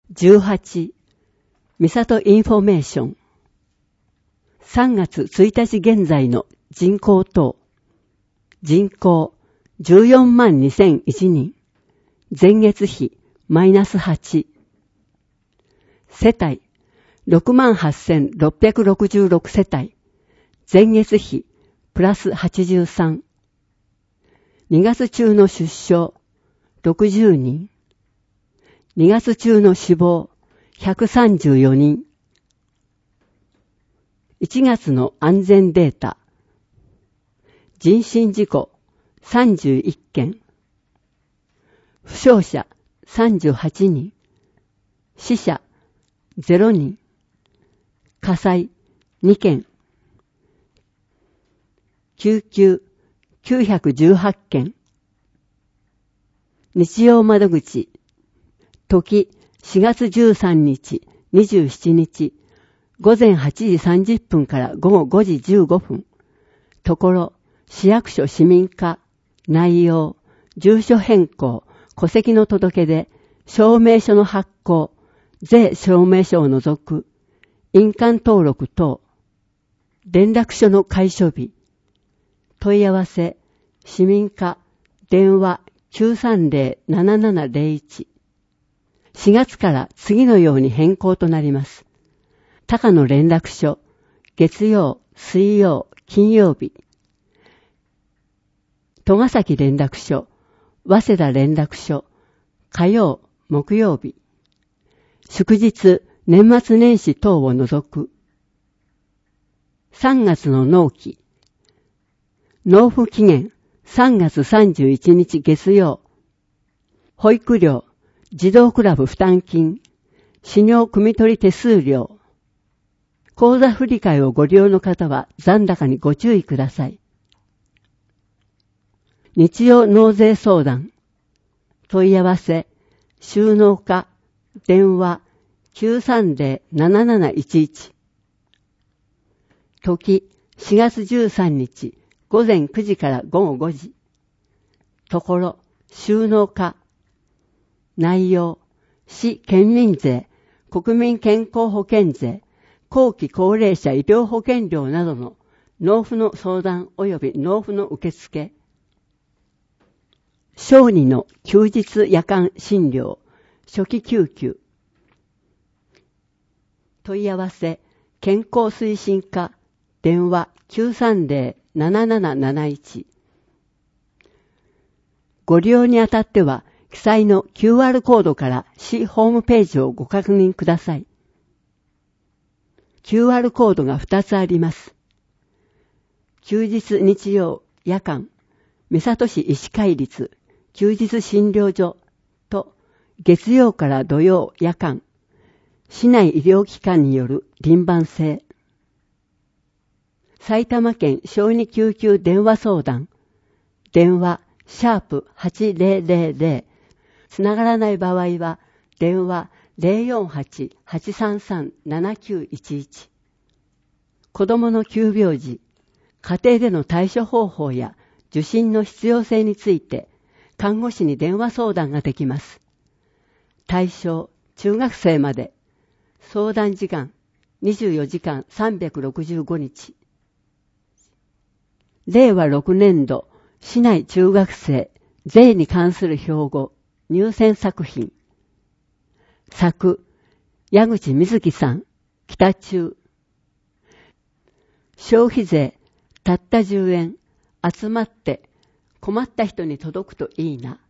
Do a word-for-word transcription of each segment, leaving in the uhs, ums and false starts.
じゅうはち、みさとインフォメーション。さんがつついたち現在の人口等。人口じゅうよんまんにせんいちにん。前月比マイナスはち。世帯ろくまんはっせんろっぴゃくろくじゅうろく世帯。前月比プラスはちじゅうさん。にがつ中の出生ろくじゅうにん。にがつ中の死亡ひゃくさんじゅうよにん。いちがつの安全データ。人身事故さんじゅういっけん。負傷者さんじゅうはちにん。死者ゼロにん。火災にけん。救急きゅうひゃくじゅうはちけん。日曜窓口。時しがつじゅうさんにち、にじゅうしちにち、午前はちじさんじゅっぷんから午後ごじじゅうごふん。ところ、市役所市民課、内容、住所変更、戸籍の届け出、証明書の発行、税証明書を除く、印鑑登録等、連絡書の開所日、問い合わせ、市民課、電話 きゅうさんぜろ ななななぜろいち。しがつから次のように変更となります。高野連絡所、月曜、水曜、金曜日。戸ヶ崎連絡所、早稲田連絡所、火曜、木曜日。祝日、年末年始等を除く。さんがつの納期。納付期限、さんがつさんじゅういちにち月曜。保育料、児童クラブ負担金、使用汲み取り手数料。口座振替をご利用の方は残高にご注意ください。日曜納税相談。問い合わせ、収納課、電話 きゅうさんぜろ なななないちいち。時しがつじゅうさんにち、午前くじから午後ごじ。ところ、収納課。内容、市県民税、国民健康保険税、後期高齢者医療保険料などの納付の相談及び納付の受付。小児の休日夜間診療、初期救急。問い合わせ、健康推進課、電話 きゅうさんぜろ なななななないち。ご利用にあたっては、記載の キューアール コードから市ホームページをご確認ください。キューアール コードがふたつあります。休日日曜夜間、三郷市医師会立休日診療所と月曜から土曜夜間、市内医療機関による輪番制。埼玉県小児救急電話相談、電話シャープはちぜろぜろぜろ、つながらない場合は電話 ゼロよんはち はちさんさん ななきゅういちいち。子どもの急病時、家庭での対処方法や受診の必要性について看護師に電話相談ができます。対象、中学生まで。相談時間、にじゅうよじかんさんびゃくろくじゅうごにち。れいわろくねんど、市内中学生、税に関する標語、入選作品。作、矢口瑞希さん、北中。消費税、たったじゅうえん、集まって困った人に届くといいな。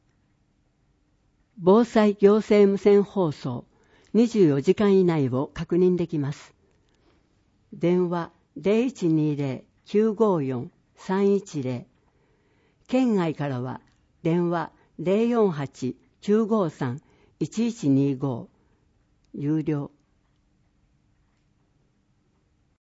防災行政無線放送、にじゅうよじかん以内を確認できます。電話 ゼロいちにゼロ きゅうごよん さんいちゼロ。県外からは電話 ゼロよんはち きゅうごさん いちいちにご。有料。